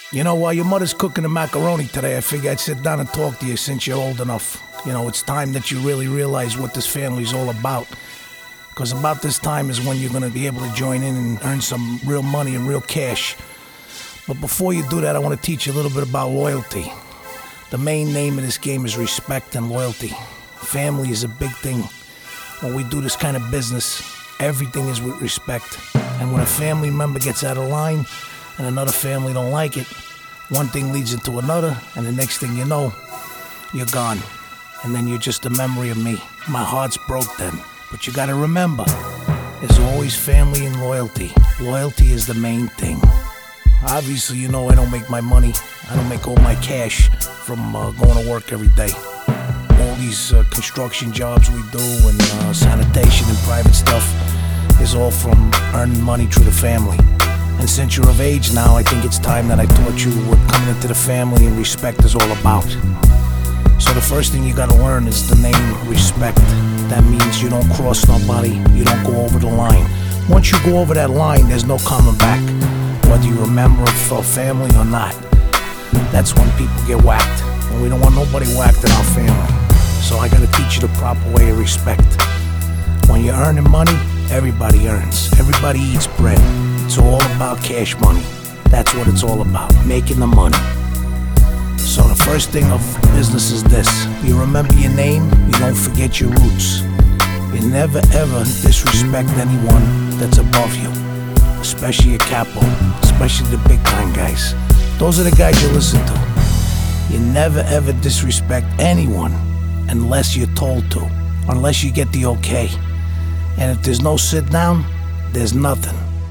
You know, while your mother's cooking the macaroni today, I figured I'd sit down and talk to you since you're old enough. You know, it's time that you really realize what this family's all about. Because about this time is when you're going to be able to join in and earn some real money and real cash. But before you do that, I want to teach you a little bit about loyalty. The main name of this game is respect and loyalty. Family is a big thing. When we do this kind of business, everything is with respect. And when a family member gets out of line and another family don't like it, one thing leads into another, and the next thing you know, you're gone. And then you're just a memory of me. My heart's broke then. But you gotta remember, there's always family and loyalty. Loyalty is the main thing. Obviously, you know I don't make my money, I don't make all my cash from going to work every day. All these construction jobs we do and sanitation and private stuff is all from earning money through the family. And since you're of age now, I think it's time that I taught you what coming into the family and respect is all about. So the first thing you gotta learn is the name respect. That means you don't cross nobody, you don't go over the line. Once you go over that line, there's no coming back. Whether you're a member of a family or not, that's when people get whacked. And we don't want nobody whacked in our family. So I gotta teach you the proper way of respect. When you're earning money, everybody earns. Everybody eats bread. It's all about cash money. That's what it's all about, making the money. So the first thing of business is this. You remember your name, you don't forget your roots. You never ever disrespect anyone that's above you, especially a capo, especially the big time guys. Those are the guys you listen to. You never ever disrespect anyone unless you're told to, unless you get the okay. And if there's no sit down, there's nothing.